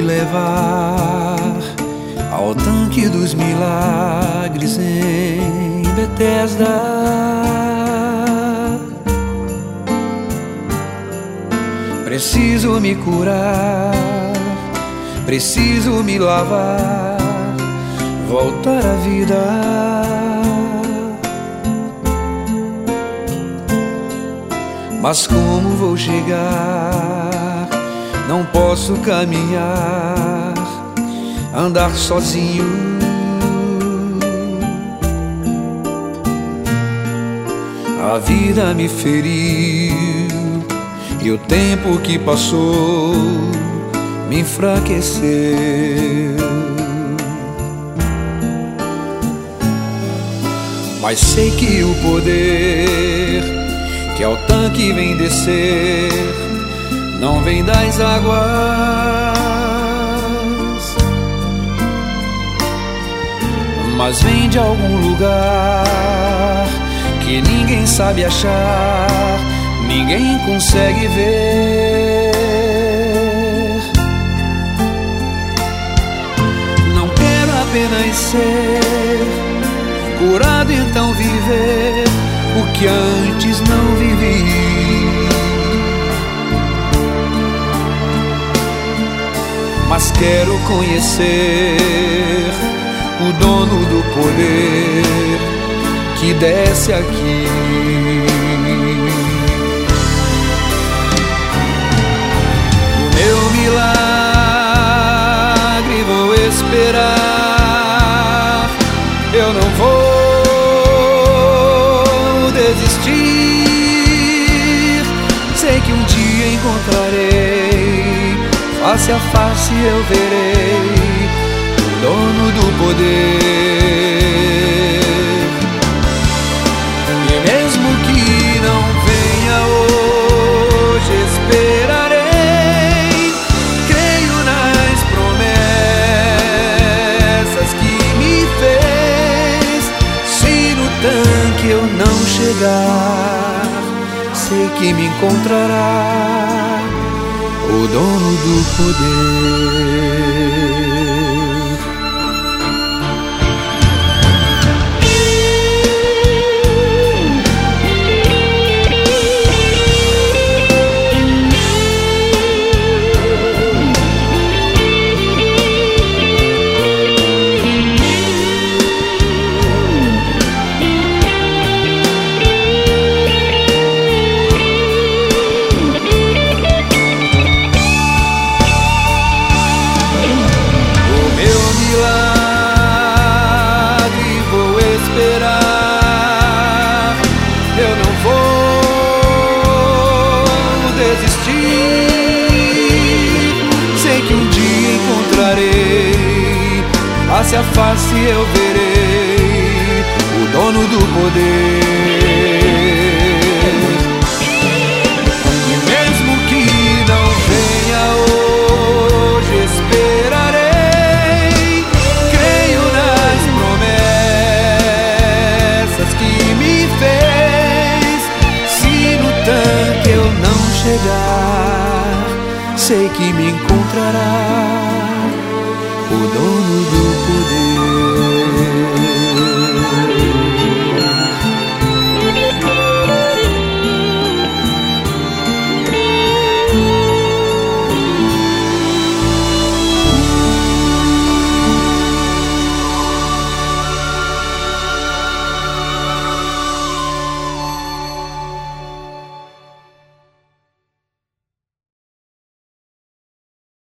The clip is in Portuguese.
levar ao tanque dos milagres em Betesda. Preciso me curar, preciso me lavar, voltar à vida. Mas como vou chegar? Não posso caminhar, andar sozinho. A vida me feriu e o tempo que passou me enfraqueceu. Mas sei que o poder que ao tanque vem descer não vem das águas, mas vem de algum lugar que ninguém sabe achar, ninguém consegue ver. Não quero apenas ser curado, então viver o que antes não vivi. Mas quero conhecer o dono do poder que desce aqui. O meu milagre vou esperar, eu não vou desistir. Sei que um dia encontrarei, face a face eu verei o dono do poder. E mesmo que não venha hoje, esperarei. Creio nas promessas que me fez. Se no tanque eu não chegar, sei que me encontrará o dono do poder. Face a face eu verei o dono do poder. E mesmo que não venha hoje, esperarei. Creio nas promessas que me fez. Se no tanque eu não chegar, sei que me encontrará o dono do poder.